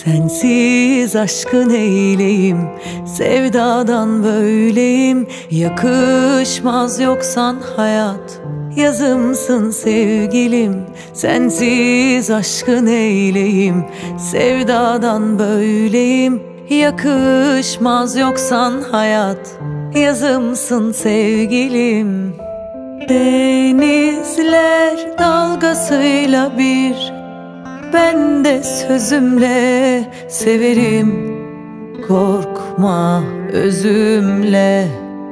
Sensiz aşkı neyleyim, sevdadan böyleyim. Yakışmaz yoksan hayat, yazımsın sevgilim. Sensiz aşkı neyleyim, sevdadan böyleyim. Yakışmaz yoksan hayat, yazımsın sevgilim. Denizler dalgasıyla bir, ben de sözümle severim. Korkma özümle.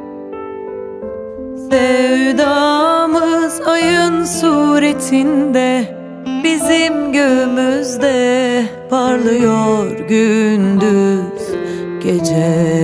Sevdamız ayın suretinde, bizim göğümüzde parlıyor gündüz gece.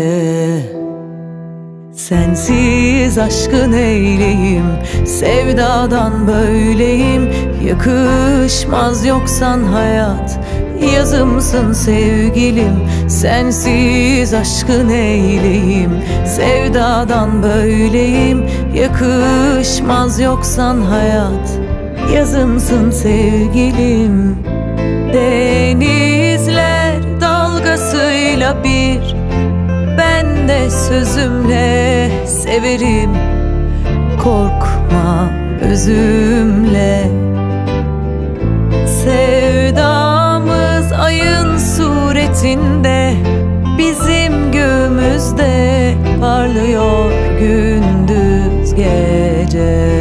Sensiz aşkı neyleyim, sevdadan böyleyim. Yakışmaz yoksan hayat, yazımsın sevgilim. Sensiz aşkı neyleyim, sevdadan böyleyim. Yakışmaz yoksan hayat, yazımsın sevgilim. Denizler dalgasıyla bir, ben de sözümle severim. Korkma özümle. Sevdamız ayın suretinde, bizim göğümüzde parlıyor gündüz gece.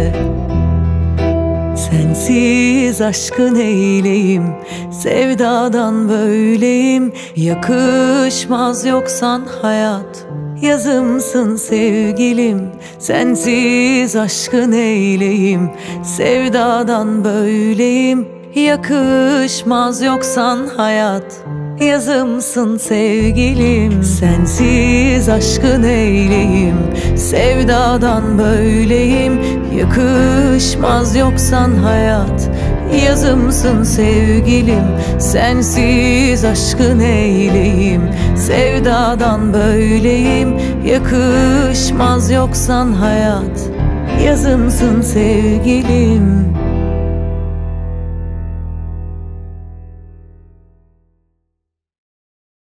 Sensiz aşkı neyleyim, sevdadan böyleyim. Yakışmaz yoksan hayat, yazımsın sevgilim. Sensiz aşkı neyleyim, sevdadan böyleyim. Yakışmaz yoksan hayat, yazımsın sevgilim. Sensiz aşkı neyleyim, sevdadan böyleyim. Yakışmaz yoksan hayat, yazımsın sevgilim. Sensiz aşkı neyleyim, sevdadan böyleyim. Yakışmaz yoksan hayat, yazımsın sevgilim.